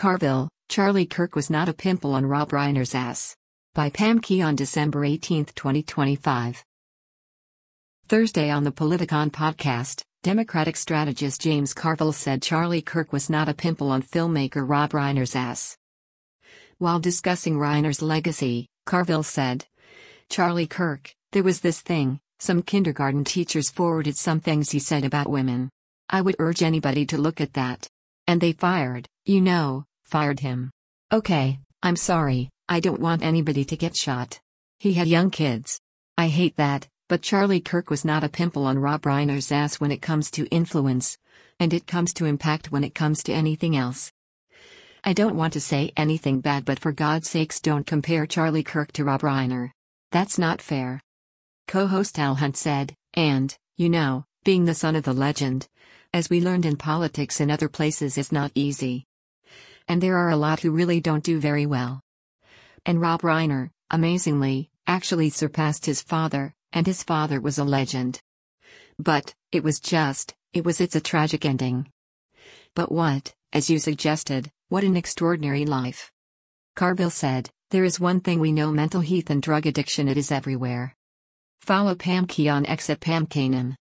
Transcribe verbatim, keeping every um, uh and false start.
Carville, Charlie Kirk was not a pimple on Rob Reiner's ass. By Pam Key on December eighteenth, twenty twenty-five. Thursday on the Politicon podcast, Democratic strategist James Carville said Charlie Kirk was not a pimple on filmmaker Rob Reiner's ass. While discussing Reiner's legacy, Carville said, "Charlie Kirk, there was this thing, some kindergarten teachers forwarded some things he said about women. I would urge anybody to look at that. And they fired, you know, fired him. Okay, I'm sorry, I don't want anybody to get shot. He had young kids. I hate that, but Charlie Kirk was not a pimple on Rob Reiner's ass when it comes to influence. And it comes to impact when it comes to anything else. I don't want to say anything bad, but for God's sakes don't compare Charlie Kirk to Rob Reiner. That's not fair." Co-host Al Hunt said, "And, you know, being the son of the legend, as we learned in politics and other places, is not easy. And there are a lot who really don't do very well. And Rob Reiner, amazingly, actually surpassed his father, and his father was a legend. But, it was just, it was it's a tragic ending. But what, as you suggested, what an extraordinary life." Carville said, "There is one thing we know: mental health and drug addiction, it is everywhere." Follow Pam Key on X at Pam Kanan.